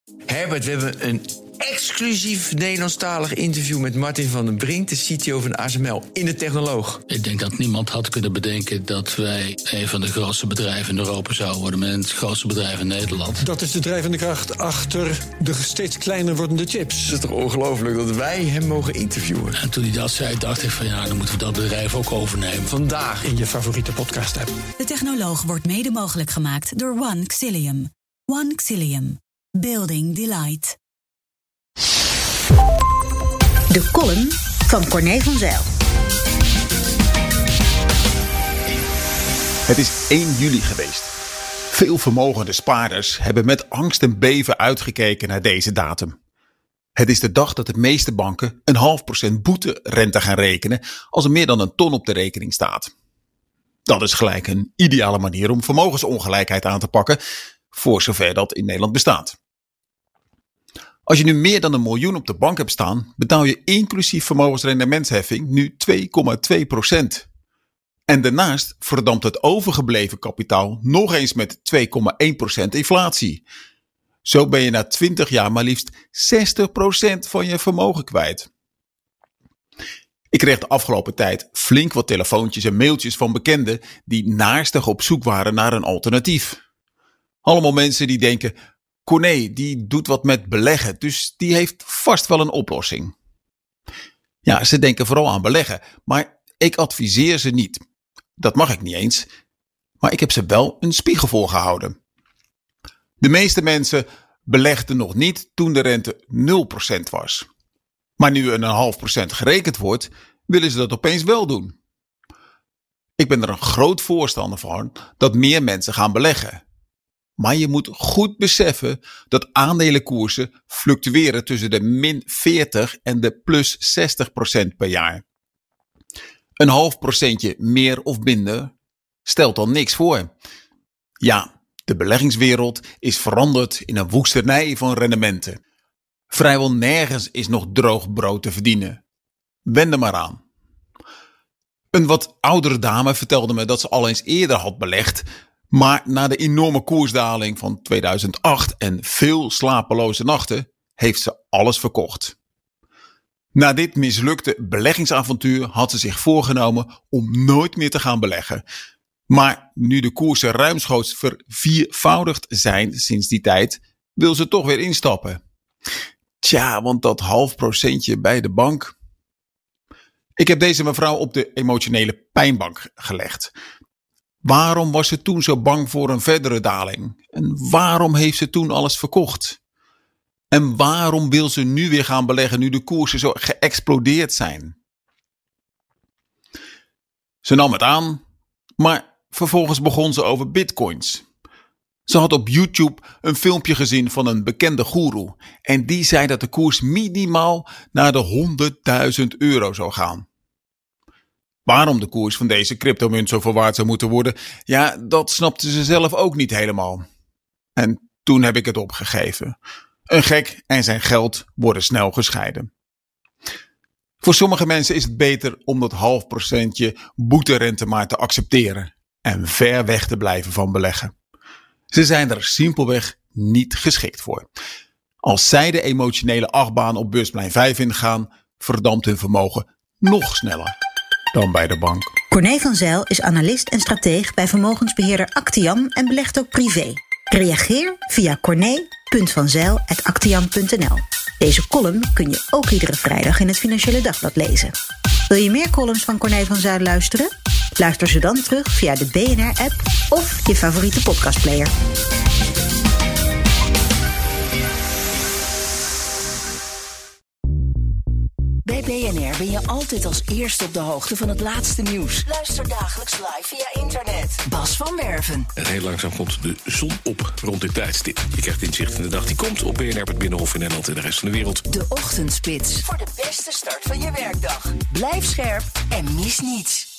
Herbert, we hebben een exclusief Nederlandstalig interview met Martin van den Brink, de CTO van ASML, in de Technoloog. Ik denk dat niemand had kunnen bedenken dat wij een van de grootste bedrijven in Europa zouden worden, met het grootste bedrijf in Nederland. Dat is de drijvende kracht achter de steeds kleiner wordende chips. Het is toch ongelooflijk dat wij hem mogen interviewen. En toen hij dat zei, dacht ik van ja, dan moeten we dat bedrijf ook overnemen. Vandaag In je favoriete podcast-app. De Technoloog wordt mede mogelijk gemaakt door One Xilium. One Xilium. Building Delight. De column van Corné van Zijl. Het is 1 juli geweest. Veel vermogende spaarders hebben met angst en beven uitgekeken naar deze datum. Het is de dag dat de meeste banken een 0,5% boeterente gaan rekenen als er meer dan een ton op de rekening staat. Dat is gelijk een ideale manier om vermogensongelijkheid aan te pakken, voor zover dat in Nederland bestaat. Als je nu meer dan 1 miljoen op de bank hebt staan, betaal je inclusief vermogensrendementsheffing nu 2,2%. En daarnaast verdampt het overgebleven kapitaal nog eens met 2,1% inflatie. Zo ben je na 20 jaar maar liefst 60% van je vermogen kwijt. Ik kreeg de afgelopen tijd flink wat telefoontjes en mailtjes van bekenden die naarstig op zoek waren naar een alternatief. Allemaal mensen die denken, Corné, die doet wat met beleggen, dus die heeft vast wel een oplossing. Ja, ze denken vooral aan beleggen, maar ik adviseer ze niet. Dat mag ik niet eens, maar ik heb ze wel een spiegel voorgehouden. De meeste mensen belegden nog niet toen de rente 0% was. Maar nu een 0,5% gerekend wordt, willen ze dat opeens wel doen. Ik ben er een groot voorstander van dat meer mensen gaan beleggen. Maar je moet goed beseffen dat aandelenkoersen fluctueren tussen de min 40 en de plus 60% per jaar. Een 0,5% meer of minder stelt dan niks voor. Ja, de beleggingswereld is veranderd in een woestenij van rendementen. Vrijwel nergens is nog droog brood te verdienen. Wend er maar aan. Een wat oudere dame vertelde me dat ze al eens eerder had belegd, maar na de enorme koersdaling van 2008 en veel slapeloze nachten heeft ze alles verkocht. Na dit mislukte beleggingsavontuur had ze zich voorgenomen om nooit meer te gaan beleggen. Maar nu de koersen ruimschoots verviervoudigd zijn sinds die tijd, wil ze toch weer instappen. Tja, want dat 0,5% bij de bank. Ik heb deze mevrouw op de emotionele pijnbank gelegd. Waarom was ze toen zo bang voor een verdere daling? En waarom heeft ze toen alles verkocht? En waarom wil ze nu weer gaan beleggen nu de koersen zo geëxplodeerd zijn? Ze nam het aan, maar vervolgens begon ze over bitcoins. Ze had op YouTube een filmpje gezien van een bekende goeroe en die zei dat de koers minimaal naar de €100.000 zou gaan. Waarom de koers van deze cryptomunt zoveel waard zou moeten worden, ja, dat snapte ze zelf ook niet helemaal. En toen heb ik het opgegeven. Een gek en zijn geld worden snel gescheiden. Voor sommige mensen is het beter om dat 0,5% boeterente maar te accepteren en ver weg te blijven van beleggen. Ze zijn er simpelweg niet geschikt voor. Als zij de emotionele achtbaan op beursplein 5 ingaan, verdampt hun vermogen nog sneller dan bij de bank. Corné van Zijl is analist en strateeg bij vermogensbeheerder Actiam en belegt ook privé. Reageer via corné.vanzijl@actiam.nl. Deze column kun je ook iedere vrijdag in het Financiële Dagblad lezen. Wil je meer columns van Corné van Zijl luisteren? Luister ze dan terug via de BNR-app of je favoriete podcastplayer. Bij BNR ben je altijd als eerste op de hoogte van het laatste nieuws. Luister dagelijks live via internet. Bas van Werven. En heel langzaam komt de zon op rond dit tijdstip. Je krijgt inzicht in de dag die komt op BNR, het Binnenhof in Nederland en de rest van de wereld. De Ochtendspits. Voor de beste start van je werkdag. Blijf scherp en mis niets.